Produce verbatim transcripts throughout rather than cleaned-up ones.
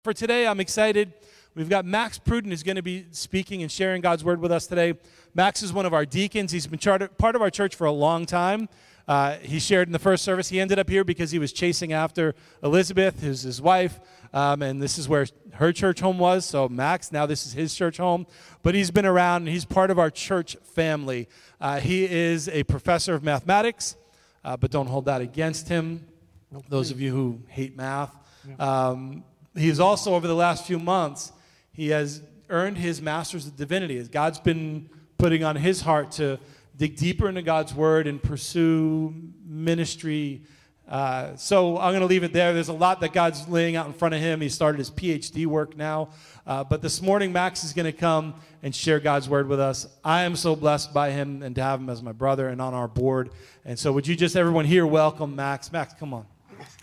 For today, I'm excited. We've got Max Pruden who's going to be speaking and sharing God's word with us today. Max is one of our deacons. He's been part of our church for a long time. Uh, he shared in the first service. He ended up here because he was chasing after Elizabeth, who's his wife, um, and this is where her church home was. So Max, now this is his church home. But he's been around, and he's part of our church family. Uh, he is a professor of mathematics, uh, but don't hold that against him, those of you who hate math. Um, He's also, over the last few months, he has earned his master's of divinity. As God's been putting on his heart to dig deeper into God's word and pursue ministry. Uh, so I'm going to leave it there. There's a lot that God's laying out in front of him. He started his P H D work now. Uh, but this morning, Max is going to come and share God's word with us. I am so blessed by him and to have him as my brother and on our board. And so would you just, everyone here, welcome Max. Max, come on.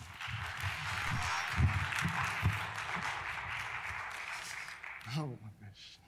Oh my gosh.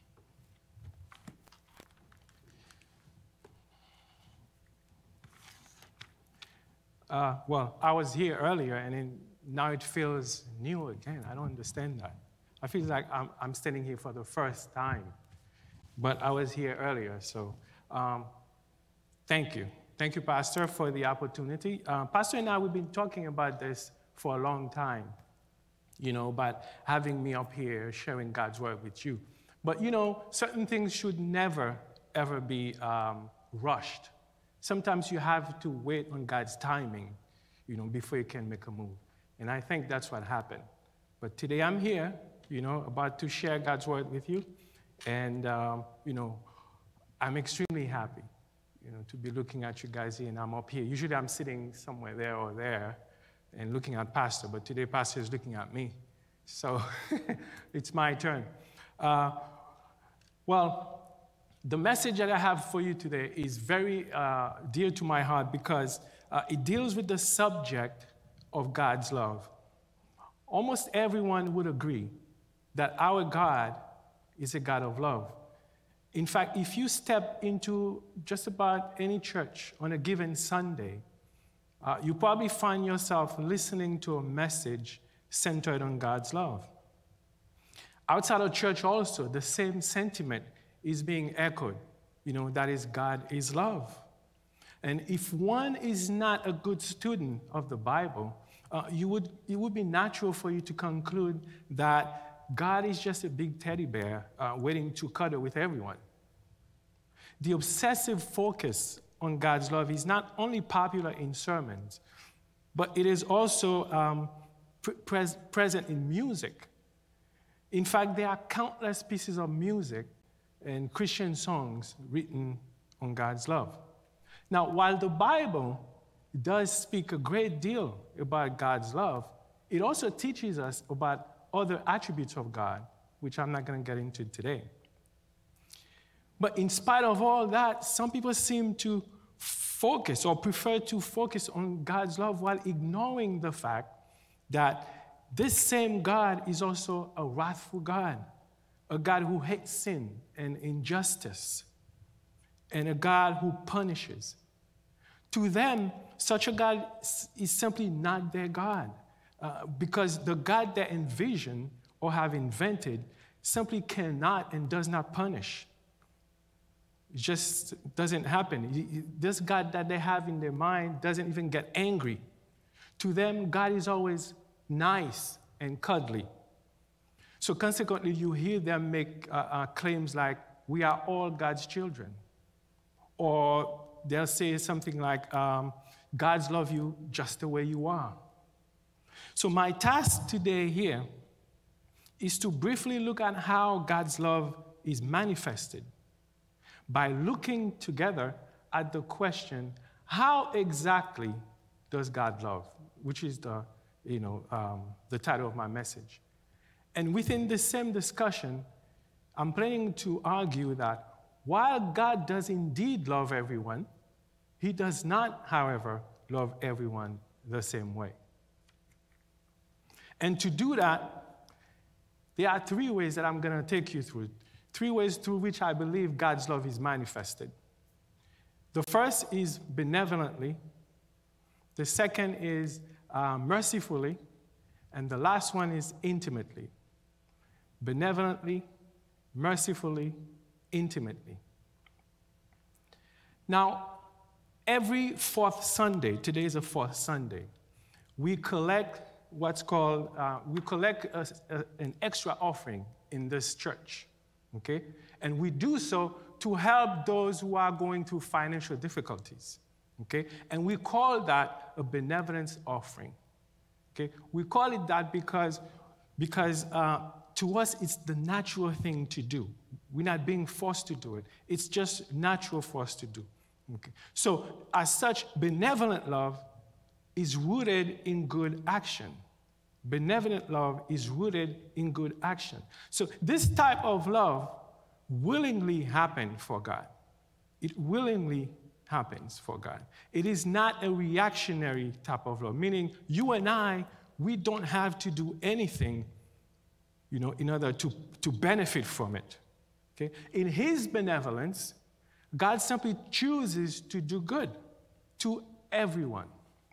Uh, well, I was here earlier, and then now it feels new again. I don't understand that. I feel like I'm, I'm standing here for the first time, but I was here earlier, so um, thank you. Thank you, Pastor, for the opportunity. Uh, Pastor and I, we've been talking about this for a long time, you know, about having me up here sharing God's word with you. But, you know, certain things should never, ever be um, rushed. Sometimes you have to wait on God's timing, you know, before you can make a move. And I think that's what happened. But today I'm here, you know, about to share God's word with you. And, um, you know, I'm extremely happy, you know, to be looking at you guys here, and I'm up here. Usually I'm sitting somewhere there or there and looking at Pastor, but today Pastor is looking at me. So it's my turn. Uh, well, the message that I have for you today is very uh, dear to my heart because uh, it deals with the subject of God's love. Almost everyone would agree that our God is a God of love. In fact, if you step into just about any church on a given Sunday, uh, you probably find yourself listening to a message centered on God's love. Outside of church also, the same sentiment is being echoed, you know, that is God is love. And if one is not a good student of the Bible, uh, you would, it would be natural for you to conclude that God is just a big teddy bear uh, waiting to cuddle with everyone. The obsessive focus on God's love is not only popular in sermons, but it is also um, pre- present in music. In fact, there are countless pieces of music and Christian songs written on God's love. Now, while the Bible does speak a great deal about God's love, it also teaches us about other attributes of God, which I'm not going to get into today. But in spite of all that, some people seem to focus or prefer to focus on God's love while ignoring the fact that this same God is also a wrathful God, a God who hates sin and injustice, and a God who punishes. To them, such a God is simply not their God, uh, because the God they envision or have invented simply cannot and does not punish. It just doesn't happen. This God that they have in their mind doesn't even get angry. To them, God is always nice and cuddly. So consequently, you hear them make uh, uh, claims like, we are all God's children. Or they'll say something like, um, God's love you just the way you are. So my task today here is to briefly look at how God's love is manifested by looking together at the question, how exactly does God love? Which is the, you know, um, the title of my message. And within the same discussion, I'm planning to argue that while God does indeed love everyone, he does not, however, love everyone the same way. And to do that, there are three ways that I'm going to take you through. Three ways through which I believe God's love is manifested. The first is benevolently. The second is uh, mercifully. And the last one is intimately. benevolently, mercifully, intimately. Now, every fourth Sunday, today is a fourth Sunday, we collect what's called, uh, we collect a, a, an extra offering in this church, okay? And we do so to help those who are going through financial difficulties, okay? And we call that a benevolence offering, okay? We call it that because, because uh, to us, it's the natural thing to do. We're not being forced to do it. It's just natural for us to do, okay? So as such, benevolent love is rooted in good action. Benevolent love is rooted in good action. So this type of love willingly happened for God. It willingly happens for God. It is not a reactionary type of love, meaning you and I, we don't have to do anything, you know, in order to, to benefit from it. Okay? In his benevolence, God simply chooses to do good to everyone.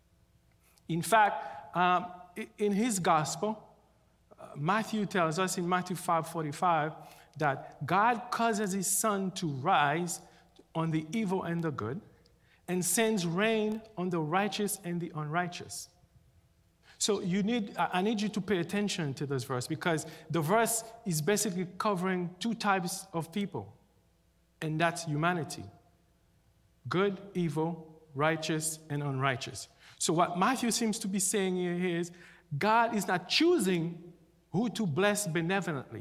In fact, um, in his gospel, uh, Matthew tells us in Matthew five forty-five that God causes his sun to rise on the evil and the good and sends rain on the righteous and the unrighteous. So you need, I need you to pay attention to this verse because the verse is basically covering two types of people, and that's humanity. Good, evil, righteous, and unrighteous. So what Matthew seems to be saying here is God is not choosing who to bless benevolently.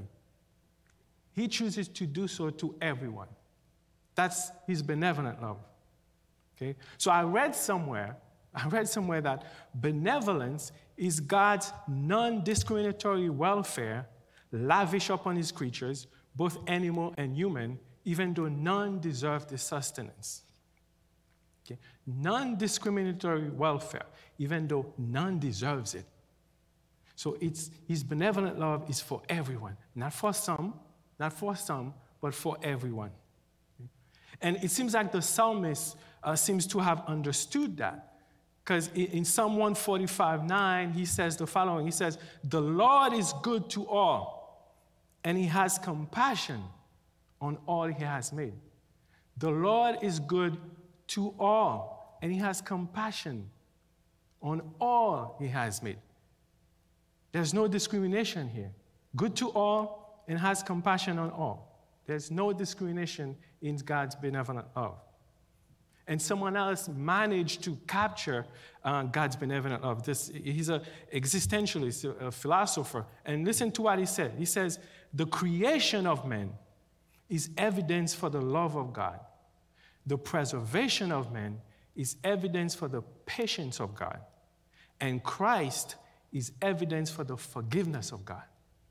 He chooses to do so to everyone. That's his benevolent love. Okay? So I read somewhere, I read somewhere that benevolence is God's non-discriminatory welfare lavish upon his creatures, both animal and human, even though none deserve the sustenance. Okay? Non-discriminatory welfare, even though none deserves it. So it's, his benevolent love is for everyone, not for some, not for some, but for everyone. Okay? And it seems like the psalmist uh, seems to have understood that. Because in, in Psalm one forty-five nine, he says the following. He says, "The Lord is good to all, and he has compassion on all he has made." The Lord is good to all, and he has compassion on all he has made. There's no discrimination here. Good to all and has compassion on all. There's no discrimination in God's benevolent love. And someone else managed to capture uh, God's benevolent love. This, he's an existentialist, a philosopher. And listen to what he said. He says, "The creation of man is evidence for the love of God. The preservation of man is evidence for the patience of God. And Christ is evidence for the forgiveness of God."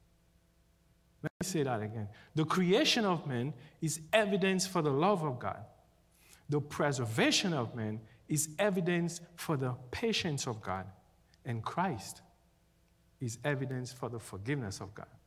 Let me say that again. The creation of man is evidence for the love of God. The preservation of man is evidence for the patience of God. And Christ is evidence for the forgiveness of God.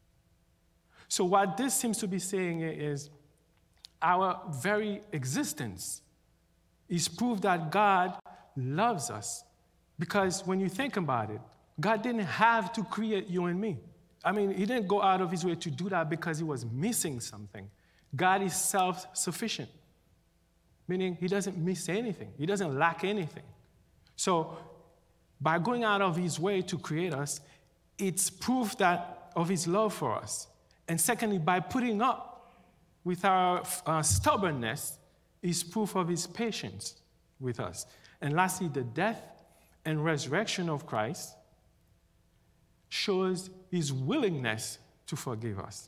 So what this seems to be saying is our very existence is proof that God loves us. Because when you think about it, God didn't have to create you and me. I mean, he didn't go out of his way to do that because he was missing something. God is self-sufficient, meaning he doesn't miss anything. He doesn't lack anything. So by going out of his way to create us, it's proof that of his love for us. And secondly, by putting up with our uh, stubbornness is proof of his patience with us. And lastly, the death and resurrection of Christ shows his willingness to forgive us.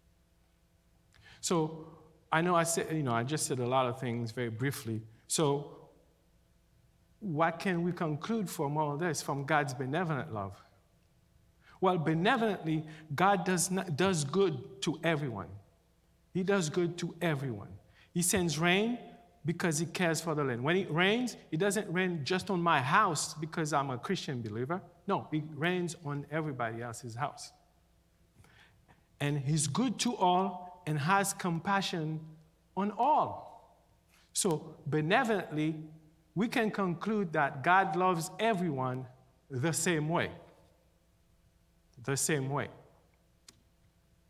So I know I said, you know, I just said a lot of things very briefly. So what can we conclude from all this, from God's benevolent love? Well, benevolently, God does, not, does good to everyone. He does good to everyone. He sends rain because he cares for the land. When it rains, it doesn't rain just on my house because I'm a Christian believer. No, it rains on everybody else's house. And he's good to all and has compassion on all. So benevolently, we can conclude that God loves everyone the same way. The same way.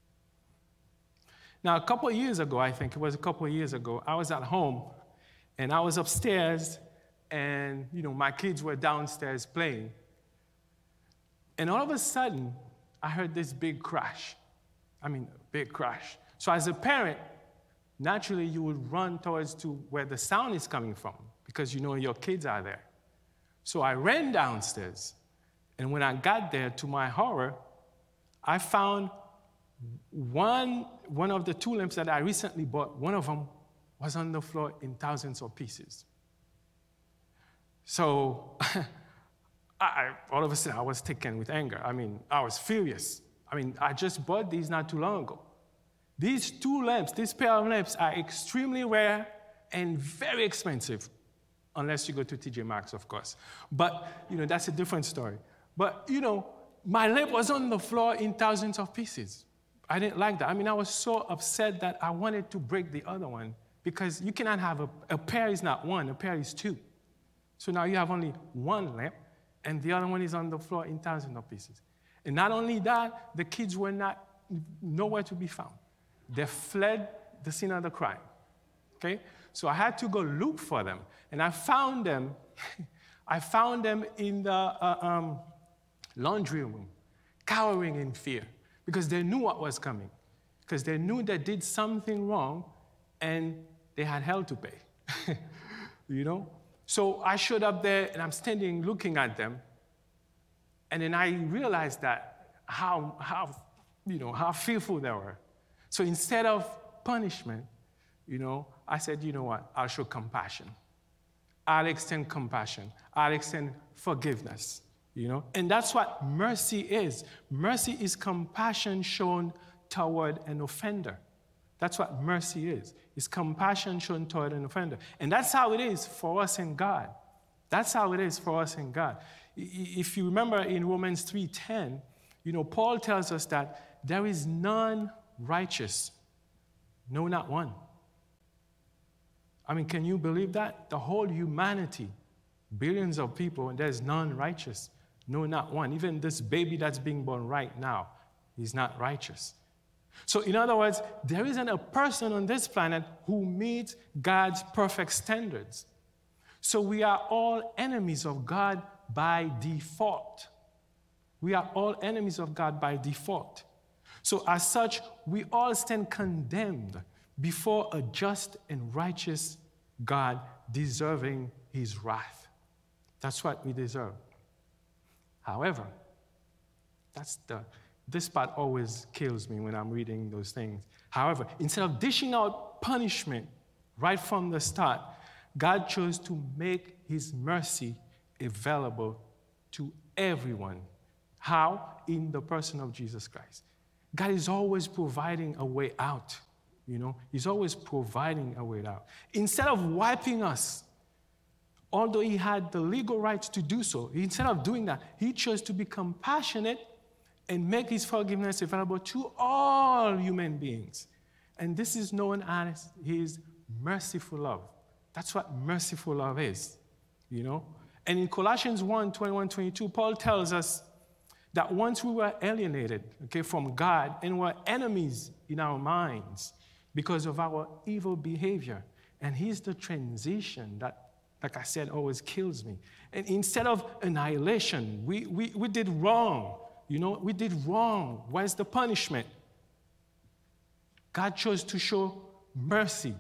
Now, a couple of years ago, I think it was a couple of years ago, I was at home, and I was upstairs, and, you know, my kids were downstairs playing. And all of a sudden, I heard this big crash. I mean, big crash. So as a parent, naturally, you would run towards to where the sound is coming from because you know your kids are there. So I ran downstairs, and when I got there, to my horror, I found one, one of the two lamps that I recently bought, one of them was on the floor in thousands of pieces. So I, all of a sudden, I was taken with anger. I mean, I was furious. I mean, I just bought these not too long ago. These two lamps, this pair of lamps are extremely rare and very expensive, unless you go to T J Maxx, of course. But, you know, that's a different story. But, you know, my lamp was on the floor in thousands of pieces. I didn't like that. I mean, I was so upset that I wanted to break the other one because you cannot have a, a pair is not one, a pair is two. So now you have only one lamp, and the other one is on the floor in thousands of pieces. And not only that, the kids were not nowhere to be found. They fled the scene of the crime. Okay? So I had to go look for them. And I found them, I found them in the uh, um, laundry room, cowering in fear, because they knew what was coming. Because they knew they did something wrong, and they had hell to pay. You know? So I showed up there, and I'm standing looking at them, and then I realized that how, how, you know, how fearful they were. So instead of punishment, you know, I said, you know what, I'll show compassion. I'll extend compassion. I'll extend forgiveness, you know. And that's what mercy is. Mercy is compassion shown toward an offender. That's what mercy is. It's compassion shown toward an offender. And that's how it is for us in God. That's how it is for us in God. If you remember in Romans three ten, you know, Paul tells us that there is none righteous, no, not one. I mean, can you believe that? The whole humanity, billions of people, and there's none righteous, no, not one. Even this baby that's being born right now, he's not righteous. So in other words, there isn't a person on this planet who meets God's perfect standards. So we are all enemies of God by default. We are all enemies of God by default. So as such, we all stand condemned before a just and righteous God deserving his wrath. That's what we deserve. However, that's the, this part always kills me when I'm reading those things. However, instead of dishing out punishment right from the start, God chose to make his mercy available to everyone. How? In the person of Jesus Christ. God is always providing a way out, you know. He's always providing a way out. Instead of wiping us, although he had the legal right to do so, instead of doing that, he chose to be compassionate and make his forgiveness available to all human beings. And this is known as his merciful love. That's what merciful love is, you know. And in Colossians one, twenty-one, twenty-two, Paul tells us that once we were alienated, okay, from God and were enemies in our minds because of our evil behavior. And here's the transition that, like I said, always kills me. And instead of annihilation, we, we, we did wrong. You know, we did wrong. Where's the punishment? God chose to show mercy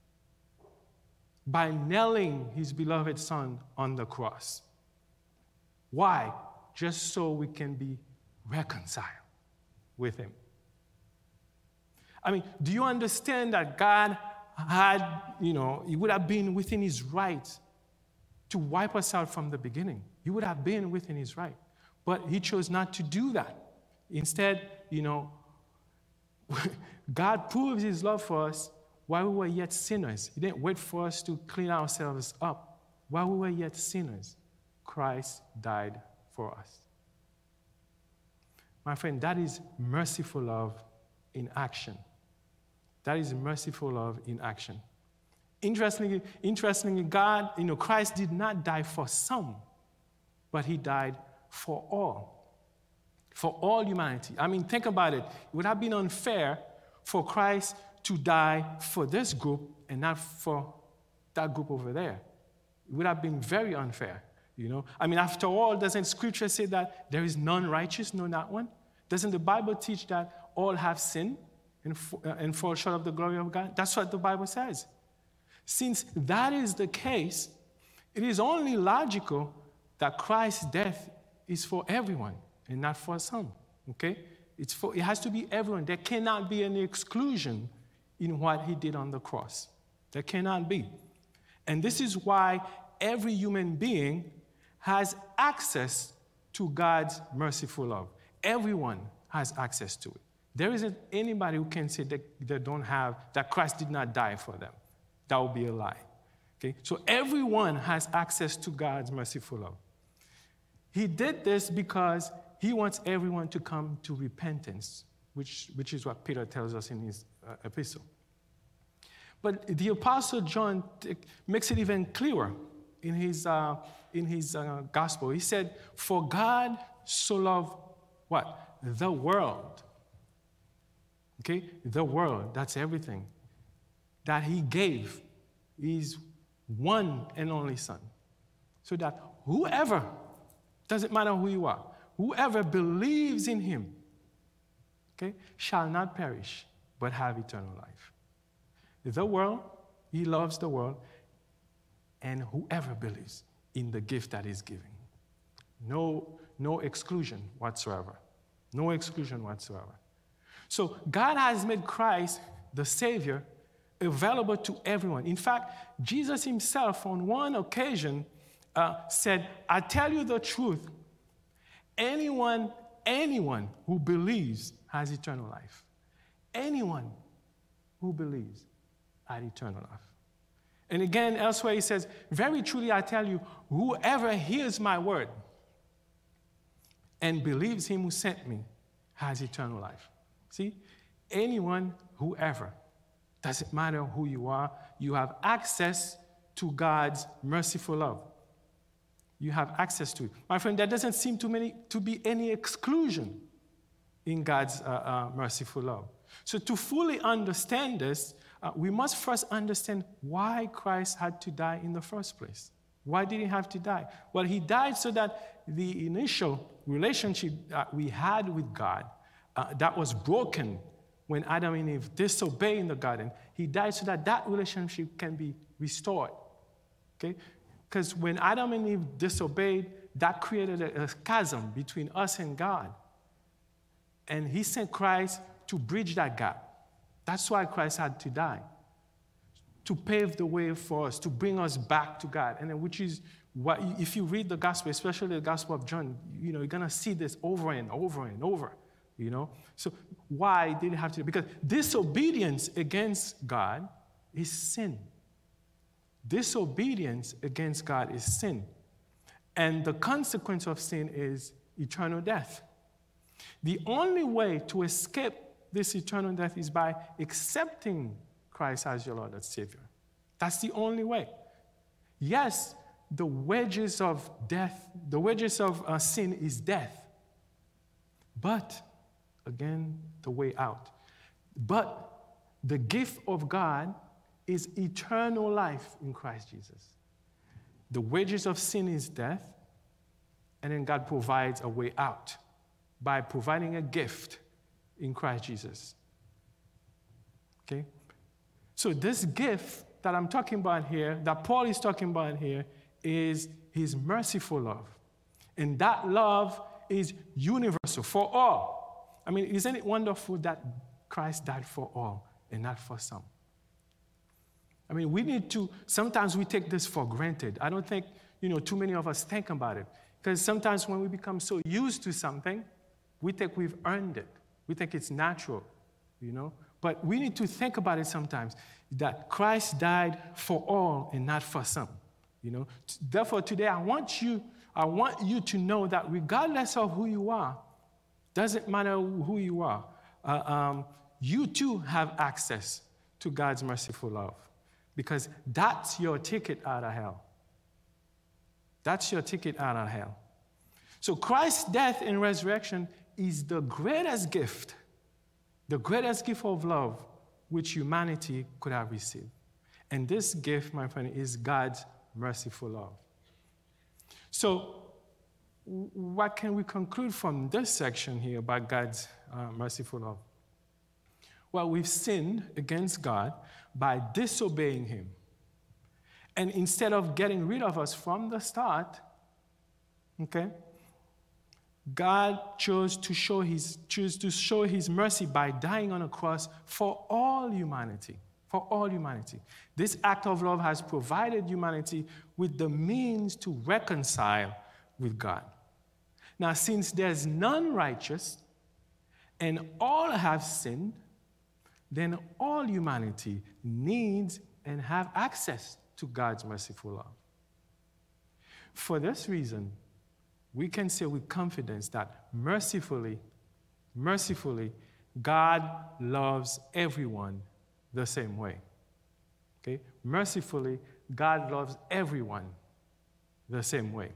by nailing his beloved son on the cross. Why? Just so we can be reconciled with him. I mean, do you understand that God had, you know, he would have been within his right to wipe us out from the beginning. He would have been within his right. But he chose not to do that. Instead, you know, God proves his love for us while we were yet sinners. He didn't wait for us to clean ourselves up. While we were yet sinners, Christ died for us. My friend, that is merciful love in action. That is merciful love in action. Interestingly, interestingly, God, you know, Christ did not die for some, but he died for all. For all humanity. I mean, think about it. It would have been unfair for Christ to die for this group and not for that group over there. It would have been very unfair, you know. I mean, after all, doesn't Scripture say that there is none righteous, no, not one? Doesn't the Bible teach that all have sinned and, uh, and fall short of the glory of God? That's what the Bible says. Since that is the case, it is only logical that Christ's death is for everyone and not for some, okay? It's for, it has to be everyone. There cannot be any exclusion in what he did on the cross. There cannot be. And this is why every human being has access to God's merciful love. Everyone has access to it. There isn't anybody who can say that they don't have, that Christ did not die for them. That would be a lie. Okay? So everyone has access to God's merciful love. He did this because he wants everyone to come to repentance, which, which is what Peter tells us in his uh, epistle. But the Apostle John t- makes it even clearer in his, uh, in his uh, gospel. He said, for God so loved what? The world. Okay? The world, that's everything. That he gave his one and only Son. So that whoever, doesn't matter who you are, whoever believes in him, okay, shall not perish, but have eternal life. The world, he loves the world, and whoever believes in the gift that he's giving. No, no exclusion whatsoever. No exclusion whatsoever. So God has made Christ, the Savior, available to everyone. In fact, Jesus himself on one occasion uh, said, I tell you the truth, anyone, anyone who believes has eternal life. Anyone who believes has eternal life. And again, elsewhere he says, very truly I tell you, whoever hears my word and believes him who sent me has eternal life. See, anyone, whoever, doesn't matter who you are, you have access to God's merciful love. You have access to it. My friend, there doesn't seem to, many, to be any exclusion in God's uh, uh, merciful love. So to fully understand this, uh, we must first understand why Christ had to die in the first place. Why did he have to die? Well, he died so that the initial relationship that we had with God, uh, that was broken when Adam and Eve disobeyed in the garden, he died so that that relationship can be restored. Okay? Because when Adam and Eve disobeyed, that created a, a chasm between us and God. And he sent Christ to bridge that gap. That's why Christ had to die. To pave the way for us, to bring us back to God. And then, which is what, if you read the gospel, especially the gospel of John, you know, you're going to see this over and over and over. You know? So why did it have to? Because disobedience against God is sin. Disobedience against God is sin. And the consequence of sin is eternal death. The only way to escape this eternal death is by accepting Christ as your Lord and Savior. That's the only way. Yes, the wages of death, the wages of uh, sin is death. But again, the way out. But the gift of God is eternal life in Christ Jesus. The wages of sin is death, and then God provides a way out by providing a gift in Christ Jesus. Okay? So this gift that I'm talking about here, that Paul is talking about here, is his merciful love. And that love is universal for all. I mean, isn't it wonderful that Christ died for all and not for some? I mean, we need to, sometimes we take this for granted. I don't think, you know, too many of us think about it. Because sometimes when we become so used to something, we think we've earned it. We think it's natural, you know. But we need to think about it sometimes, that Christ died for all and not for some, you know. Therefore, today I want you, I want you to know that regardless of who you are, doesn't matter who you are, uh, um, you too have access to God's merciful love. Because that's your ticket out of hell. That's your ticket out of hell. So Christ's death and resurrection is the greatest gift, the greatest gift of love which humanity could have received. And this gift, my friend, is God's merciful love. So, what can we conclude from this section here about God's uh, merciful love? Well, we've sinned against God by disobeying Him. And instead of getting rid of us from the start, okay, God chose to show his, chose to show his mercy by dying on a cross for all humanity. For all humanity. This act of love has provided humanity with the means to reconcile with God. Now, since there's none righteous and all have sinned, then all humanity needs and have access to God's merciful love. For this reason, we can say with confidence that mercifully, mercifully, God loves everyone the same way. Okay? Mercifully, God loves everyone the same way.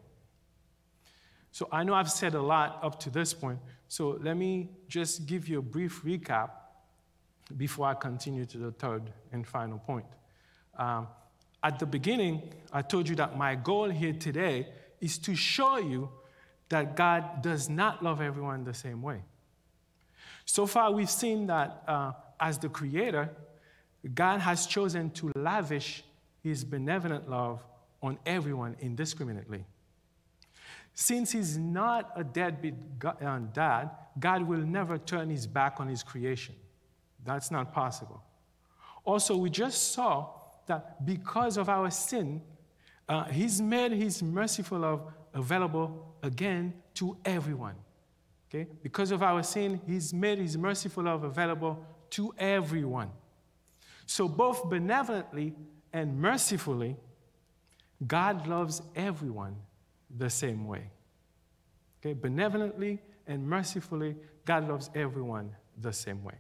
So I know I've said a lot up to this point, so let me just give you a brief recap before I continue to the third and final point. Um, at the beginning, I told you that my goal here today is to show you that God does not love everyone the same way. So far, we've seen that uh, as the Creator, God has chosen to lavish His benevolent love on everyone indiscriminately. Since He's not a deadbeat dad, God will never turn His back on His creation. That's not possible. Also, we just saw that because of our sin, uh, He's made His merciful love available again to everyone. Okay? Because of our sin, He's made His merciful love available to everyone. So both benevolently and mercifully, God loves everyone the same way. Okay? Benevolently and mercifully, God loves everyone the same way.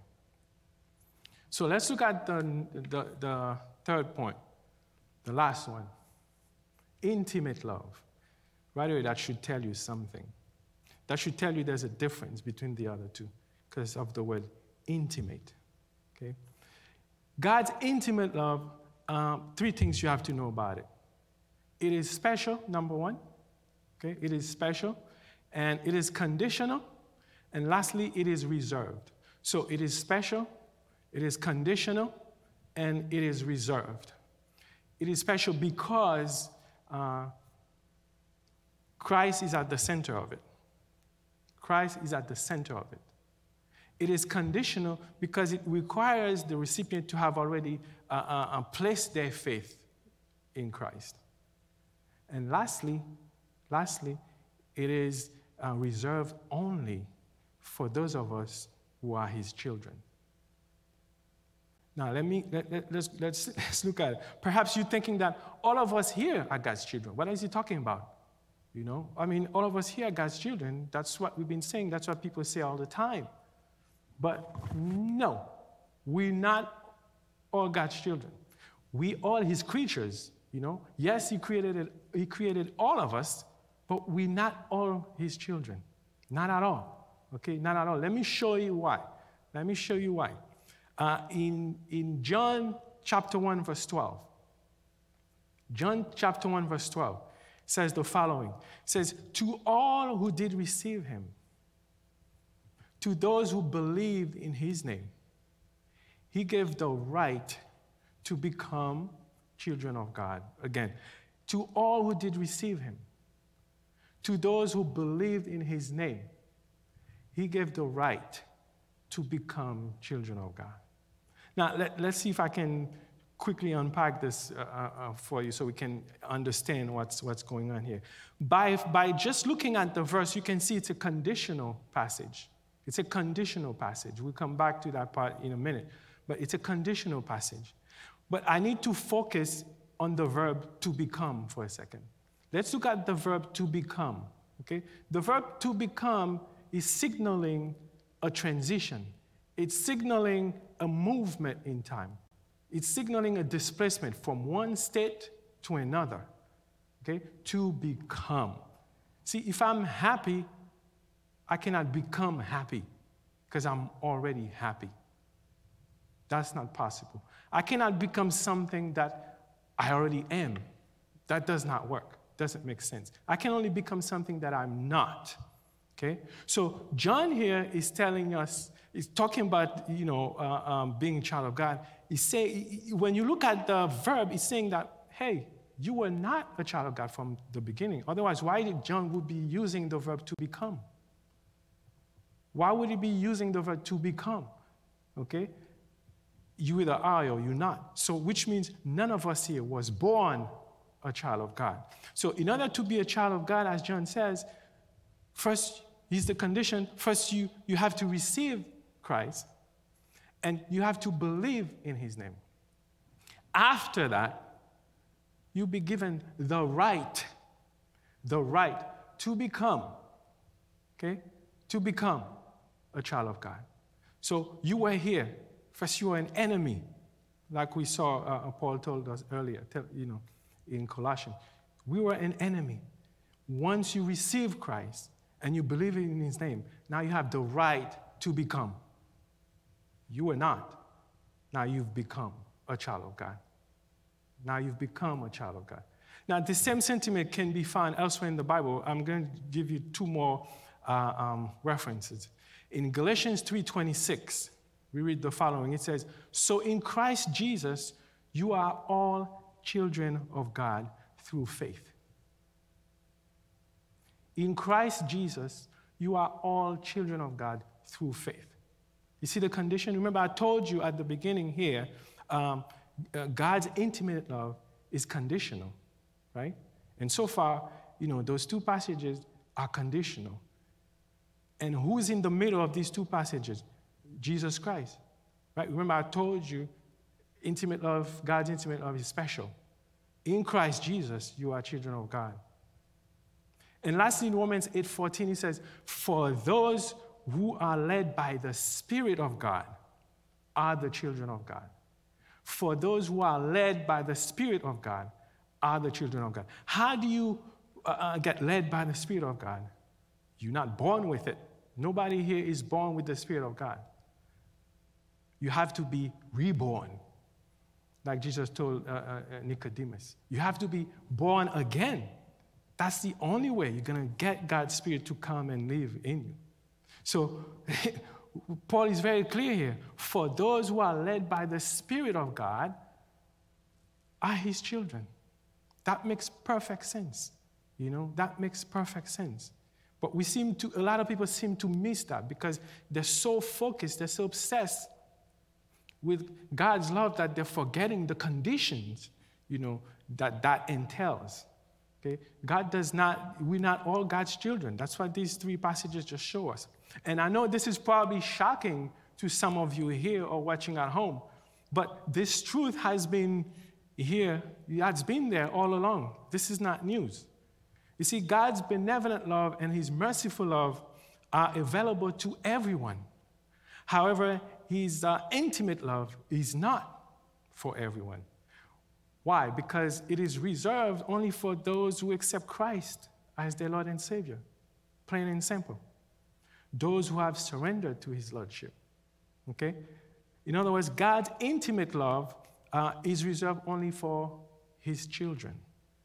So let's look at the, the, the third point, the last one. Intimate love. Right away, that should tell you something. That should tell you there's a difference between the other two because of the word intimate. Okay? God's intimate love, um, three things you have to know about it. It is special, number one. Okay? It is special. And it is conditional. And lastly, it is reserved. So it is special, it is conditional, and it is reserved. It is special because uh, Christ is at the center of it. Christ is at the center of it. It is conditional because it requires the recipient to have already uh, uh, placed their faith in Christ. And lastly, lastly, it is uh, reserved only for those of us who are His children. Now, let me, let, let, let's, let's, let's look at it. Perhaps you're thinking that all of us here are God's children. What is He talking about? You know, I mean, all of us here are God's children. That's what we've been saying. That's what people say all the time. But no, we're not all God's children. We all His creatures, you know. Yes, He created it, He created all of us, but we're not all His children. Not at all. Okay, not at all. Let me show you why. Let me show you why. Uh, in, in John chapter one, verse twelve, John chapter one, verse twelve, says the following. It says, to all who did receive Him, to those who believed in His name, He gave the right to become children of God. Again, to all who did receive Him, to those who believed in His name, He gave the right to become children of God. Now, let, let's see if I can quickly unpack this uh, uh, for you so we can understand what's, what's going on here. By, by just looking at the verse, you can see it's a conditional passage. It's a conditional passage. We'll come back to that part in a minute. But it's a conditional passage. But I need to focus on the verb to become for a second. Let's look at the verb to become. Okay? The verb to become is signaling a transition. It's signaling a movement in time. It's signaling a displacement from one state to another. Okay? To become. See, if I'm happy, I cannot become happy because I'm already happy. That's not possible. I cannot become something that I already am. That does not work. Doesn't make sense. I can only become something that I'm not. Okay? So John here is telling us, he's talking about, you know, uh, um, being a child of God. He say, when you look at the verb, he's saying that, hey, you were not a child of God from the beginning. Otherwise, why did John would be using the verb to become? Why would he be using the verb to become? Okay? You either are or you're not. So which means none of us here was born a child of God. So in order to be a child of God, as John says, first, here's the condition. First, you, you have to receive Christ, and you have to believe in his name. After that, you'll be given the right, the right to become, okay, to become a child of God. So you were here. First, you were an enemy, like we saw, uh, Paul told us earlier, tell, you know, in Colossians. We were an enemy. Once you receive Christ and you believe in his name, now you have the right to become. You were not. Now you've become a child of God. Now you've become a child of God. Now, the same sentiment can be found elsewhere in the Bible. I'm going to give you two more uh, um, references. In Galatians three twenty-six, we read the following. It says, "So in Christ Jesus, you are all children of God through faith." In Christ Jesus, you are all children of God through faith. You see the condition? Remember, I told you at the beginning here, um, uh, God's intimate love is conditional, right? And so far, you know, those two passages are conditional. And who's in the middle of these two passages? Jesus Christ, right? Remember, I told you, intimate love, God's intimate love is special. In Christ Jesus, you are children of God. And lastly, in Romans eight fourteen, he says, "For those who are led by the Spirit of God are the children of God." For those who are led by the Spirit of God are the children of God. How do you uh, get led by the Spirit of God? You're not born with it. Nobody here is born with the Spirit of God. You have to be reborn, like Jesus told uh, uh, Nicodemus. You have to be born again. That's the only way you're going to get God's Spirit to come and live in you. So Paul is very clear here. For those who are led by the Spirit of God are his children. That makes perfect sense. You know, that makes perfect sense. But we seem to, a lot of people seem to miss that because they're so focused, they're so obsessed with God's love that they're forgetting the conditions, you know, that that entails. Okay? God does not, we're not all God's children. That's what these three passages just show us. And I know this is probably shocking to some of you here or watching at home, but this truth has been here, it's been there all along. This is not news. You see, God's benevolent love and his merciful love are available to everyone. However, his uh, intimate love is not for everyone. Why? Because it is reserved only for those who accept Christ as their Lord and Savior. Plain and simple. Those who have surrendered to his Lordship. Okay? In other words, God's intimate love uh, is reserved only for his children.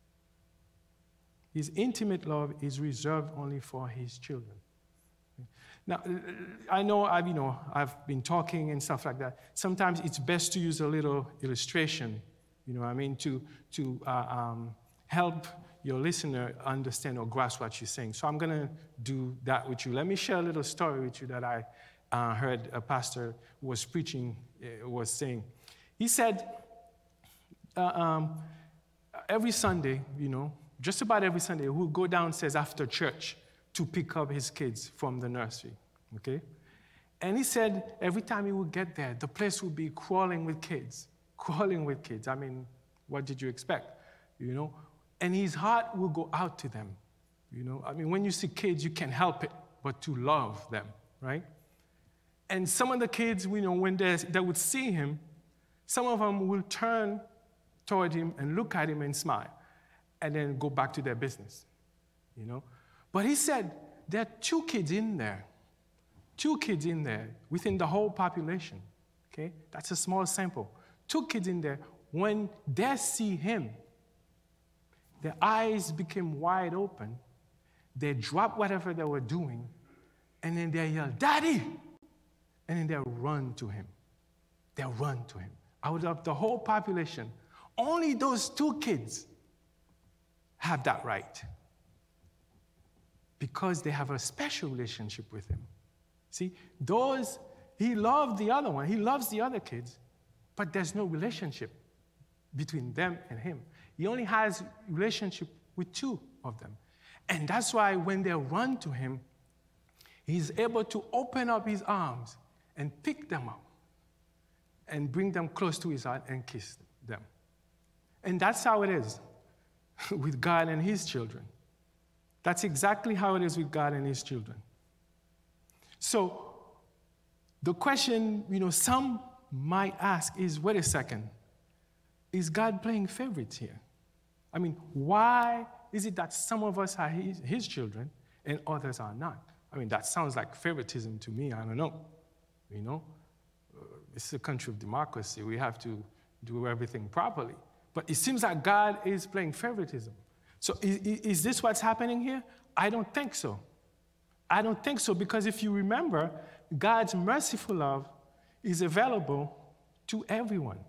His intimate love is reserved only for his children. Now, I know I've, you know, I've been talking and stuff like that. Sometimes it's best to use a little illustration, you know what I mean, to, to uh, um, help your listener understand or grasp what you're saying. So I'm going to do that with you. Let me share a little story with you that I uh, heard a pastor who was preaching, uh, was saying. He said, uh, um, every Sunday, you know, just about every Sunday, he would go downstairs after church to pick up his kids from the nursery, okay? And he said every time he would get there, the place would be crawling with kids, crawling with kids. I mean, what did you expect, you know? And his heart will go out to them, you know? I mean, when you see kids, you can't help it but to love them, right? And some of the kids, you know, when they, they would see him, some of them will turn toward him and look at him and smile, and then go back to their business, you know? But he said there are two kids in there, two kids in there within the whole population, Okay? That's a small sample. Two kids in there, when they see him, their eyes became wide open. They dropped whatever they were doing, and then they yell, "Daddy!" And then they run to him. They run to him. Out of the whole population, only those two kids have that right because they have a special relationship with him. See, those, he loved the other one. He loves the other kids, but there's no relationship between them and him. He only has relationship with two of them. And that's why when they run to him, he's able to open up his arms and pick them up and bring them close to his heart and kiss them. And that's how it is with God and his children. That's exactly how it is with God and his children. So the question, you know, some might ask is, wait a second, is God playing favorites here? I mean, why is it that some of us are his, his children and others are not? I mean, that sounds like favoritism to me. I don't know. You know, uh, this is a country of democracy. We have to do everything properly. But it seems like God is playing favoritism. So is, is this what's happening here? I don't think so. I don't think so, because if you remember, God's merciful love is available to everyone.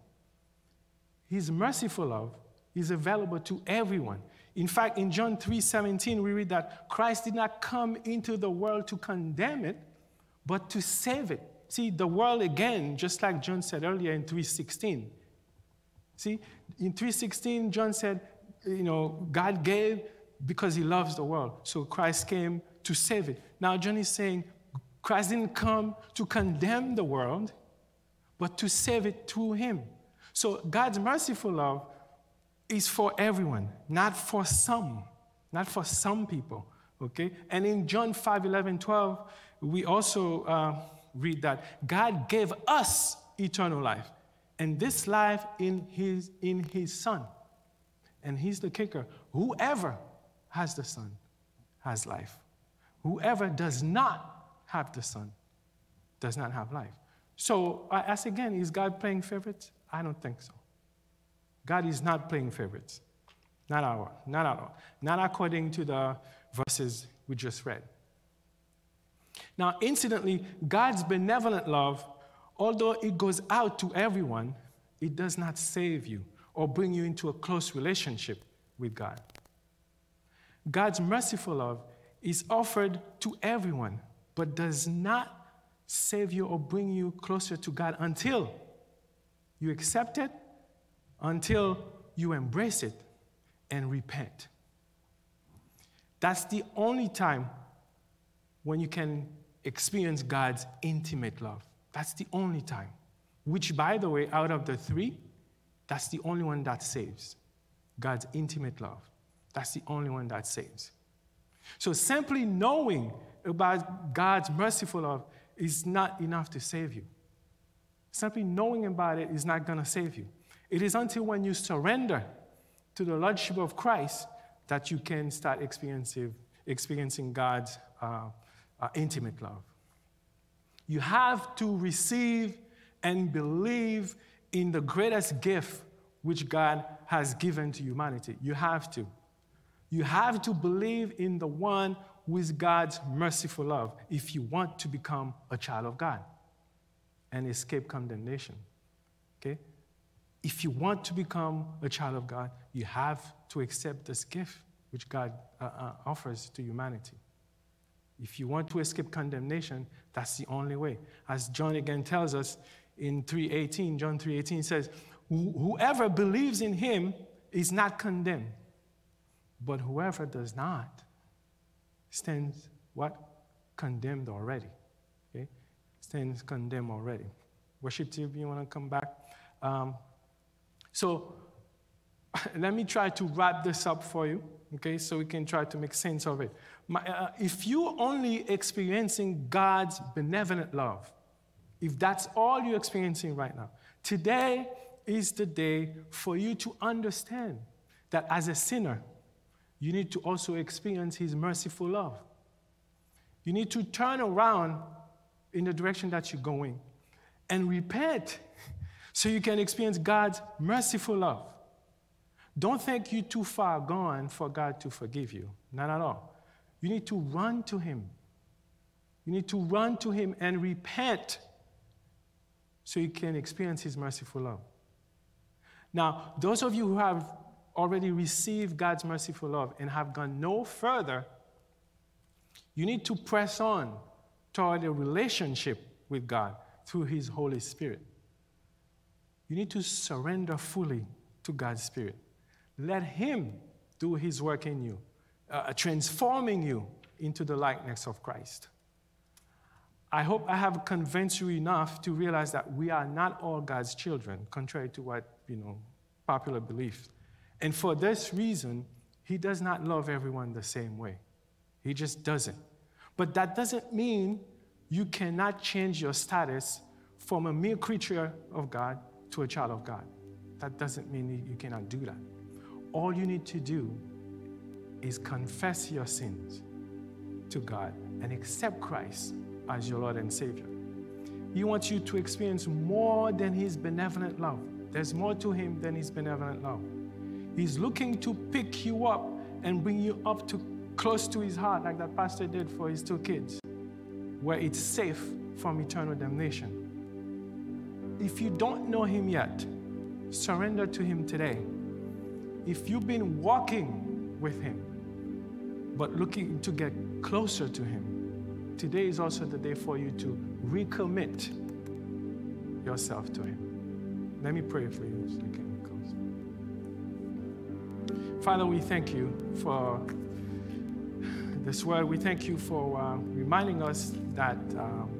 His merciful love is available to everyone. In fact, in John three seventeen, we read that Christ did not come into the world to condemn it, but to save it. See, the world again, just like John said earlier in three sixteen. See, in three sixteen, John said, you know, God gave because he loves the world. So Christ came to save it. Now John is saying Christ didn't come to condemn the world, but to save it through him. So God's merciful love is for everyone, not for some, not for some people, okay? And in John five, eleven, twelve, we also uh, read that God gave us eternal life, and this life in his, in his Son. And he's the kicker. Whoever has the Son has life. Whoever does not have the Son does not have life. So I ask again, is God playing favorites? I don't think so. God is not playing favorites. Not at all. Not at all. Not according to the verses we just read. Now, incidentally, God's benevolent love, although it goes out to everyone, it does not save you or bring you into a close relationship with God. God's merciful love is offered to everyone, but does not save you or bring you closer to God until you accept it, until you embrace it and repent. That's the only time when you can experience God's intimate love. That's the only time. Which, by the way, out of the three, that's the only one that saves. God's intimate love. That's the only one that saves. So simply knowing about God's merciful love is not enough to save you. Simply knowing about it is not going to save you. It is until when you surrender to the Lordship of Christ that you can start experiencing, experiencing God's uh, uh, intimate love. You have to receive and believe in the greatest gift which God has given to humanity. You have to. You have to believe in the one who is God's merciful love if you want to become a child of God and escape condemnation. Okay? If you want to become a child of God, you have to accept this gift which God uh, uh, offers to humanity. If you want to escape condemnation, that's the only way. As John again tells us in three eighteen, John three eighteen says, whoever believes in him is not condemned, but whoever does not stands what? Condemned already. Okay? Stands condemned already. Worship team, you want to come back? Um, so let me try to wrap this up for you, okay, so we can try to make sense of it. My, uh, if you're only experiencing God's benevolent love, if that's all you're experiencing right now, today is the day for you to understand that as a sinner, you need to also experience his merciful love. You need to turn around in the direction that you're going and repent so you can experience God's merciful love. Don't think you're too far gone for God to forgive you. Not at all. You need to run to him. You need to run to him and repent so you can experience his merciful love. Now, those of you who have already received God's merciful love and have gone no further, you need to press on toward a relationship with God through his Holy Spirit. You need to surrender fully to God's Spirit. Let him do his work in you, uh, transforming you into the likeness of Christ. I hope I have convinced you enough to realize that we are not all God's children, contrary to what, you know, popular belief. And for this reason, he does not love everyone the same way. He just doesn't. But that doesn't mean you cannot change your status from a mere creature of God to a child of God. That doesn't mean you cannot do that. All you need to do is confess your sins to God and accept Christ as your Lord and Savior. He wants you to experience more than his benevolent love. There's more to him than his benevolent love. He's looking to pick you up and bring you up to close to his heart, like that pastor did for his two kids, where it's safe from eternal damnation. If you don't know him yet, surrender to him today. If you've been walking with him, but looking to get closer to him, today is also the day for you to recommit yourself to him. Let me pray for you so you can close. Father, we thank you for this word. We thank you for uh, reminding us that um,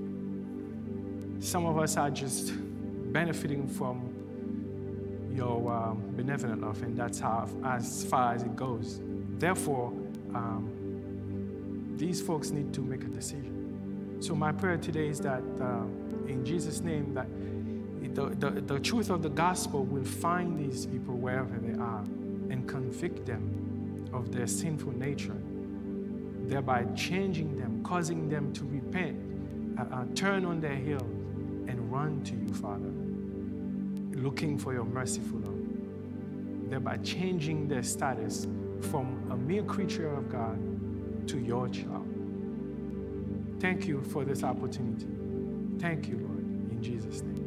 some of us are just benefiting from your um, benevolent love, and that's how, as far as it goes. Therefore, um, these folks need to make a decision. So my prayer today is that, uh, in Jesus' name, that the, the, the truth of the gospel will find these people wherever they are and convict them of their sinful nature, thereby changing them, causing them to repent, uh, uh, turn on their heels, and run to you, Father, looking for your merciful love, thereby changing their status from a mere creature of God to your child. Thank you for this opportunity. Thank you, Lord, in Jesus' name.